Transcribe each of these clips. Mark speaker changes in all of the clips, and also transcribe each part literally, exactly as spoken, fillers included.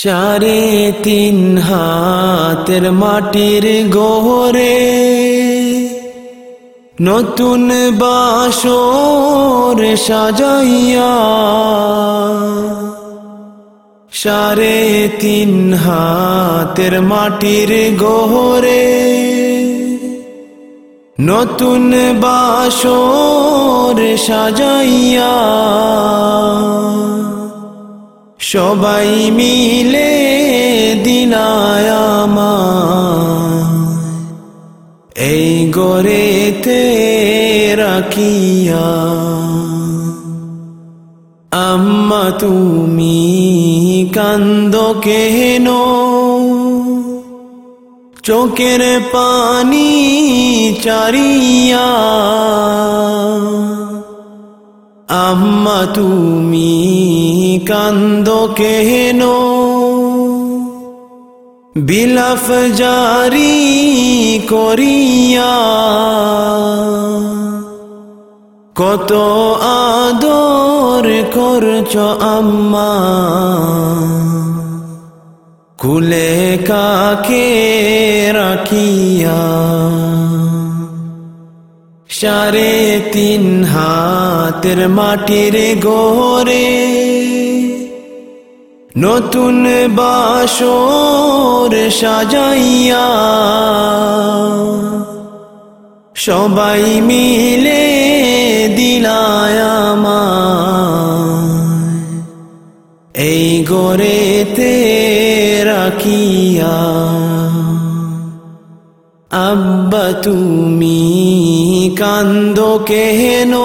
Speaker 1: সাড়ে তিন হাতের মাটির গহরে নতুন বাসর সাজাইয়া, সাড়ে তিন হাতের মাটির গহরে নতুন বাসর সাজাইয়া, সবাই মিলে দিলায় আমায় এই গড়েতে রাখিয়া। আম্মা তুমি কান্দো কেন, চোখের পানি চারিয়া। আম্মা তুমি কান্দো কেন, বিলাপ জারি করিয়া। কত আদর করছ আম্মা, কুলে কাকে রাখিয়া। সাড়ে তিন হাতের মাটির গহরে নতুন বাসর সাজাইয়া, সবাই মিলে দিলায় আমায় এই গড়েতে রাখিয়া। আব্বা তুমি কান্দো কেন,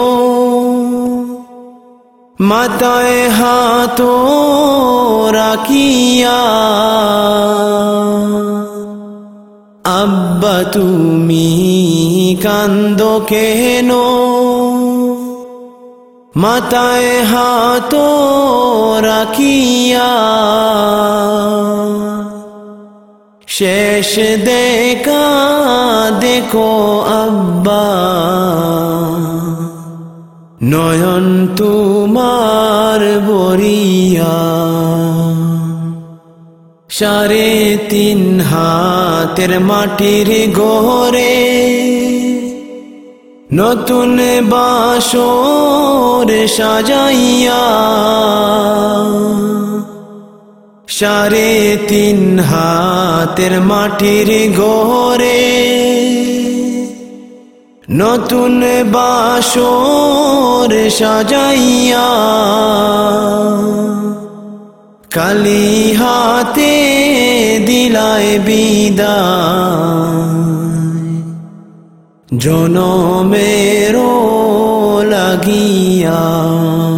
Speaker 1: মাথায় হাত রাখিয়া। আব্বা তুমি কান্দো কেন, মাথায় হাত রাখিয়া। শেষ দেখা দেখো আব্বা, নয়ন তোমার বরিয়া। সাড়ে তিন হাতের মাটির গহরে নতুন বাসর সাজাইয়া, সাড়ে তিন হাতের মাটির গহরে নতুন বাসর সাজাইয়া, কালি হাতে দিলায় বিদায় জনমেরও লাগিয়া।